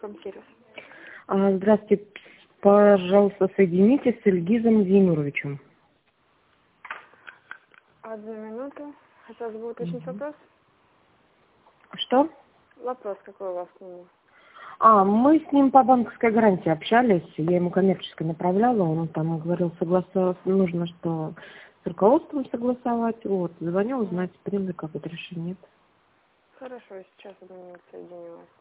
Промсервис. Здравствуйте. Пожалуйста, соедините с Ильгизом Зинуровичем. 1 минуту. Хотелось бы уточнить вопрос. Что? Вопрос какой у вас к нему? Мы с ним по банковской гарантии общались. Я ему коммерчески направляла. Он там говорил, нужно что с руководством согласовать. Вот, звоню узнать, приняли какое-то решение. Хорошо, я сейчас 1 минуту соединю вас.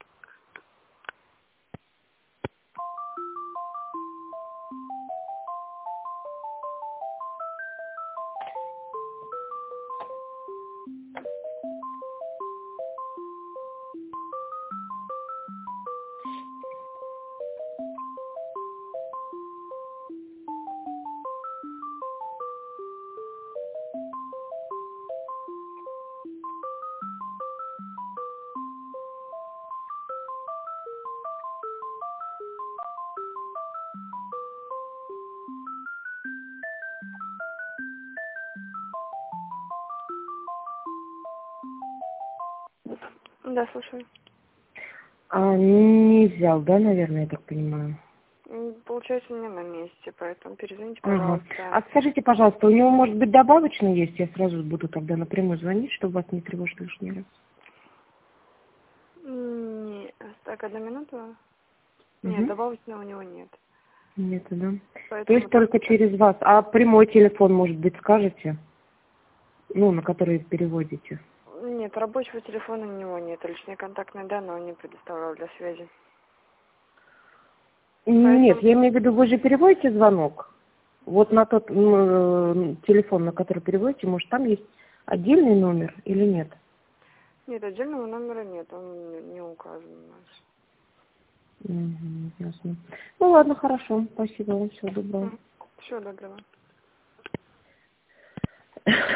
Да, слушаю. Не взял, да, наверное, я так понимаю? Получается, не на месте, поэтому перезвоните, Ага. пожалуйста. Скажите, пожалуйста, у него может быть добавочный есть? Я сразу буду тогда напрямую звонить, чтобы вас не тревожить лишний раз. Не, так, 1 минуту. Нет, Угу. добавочного у него нет. Нет, да. То Поэтому есть только через вас. А прямой телефон, может быть, скажете? На который переводите. Нет, рабочего телефона у него нет. Личные контактные данные он не предоставлял для связи. Нет, Поэтому... я имею в виду, вы же переводите звонок. Вот на тот телефон, на который переводите, может, там есть отдельный номер или нет? Нет, отдельного номера нет, он не указан у нас. Угу, ясно. Ладно, хорошо. Спасибо вам. Всего доброго. Всего доброго.